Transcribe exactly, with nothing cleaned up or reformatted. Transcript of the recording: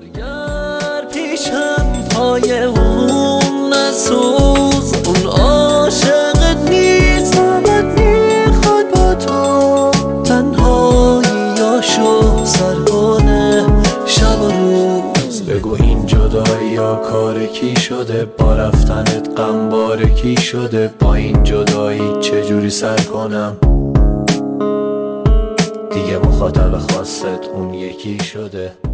برگرد پیشم پای اون نسوز، اون عاشقت نیست فقط میخواد با تو تنهاییاشو سر کنه شب و روز. بگو این جدایی یا کار کی شده، با رفتنت غم کی شده، با این جدایی چجوری سر کنم، دیگه مخاطب خاصت اون یکی شده.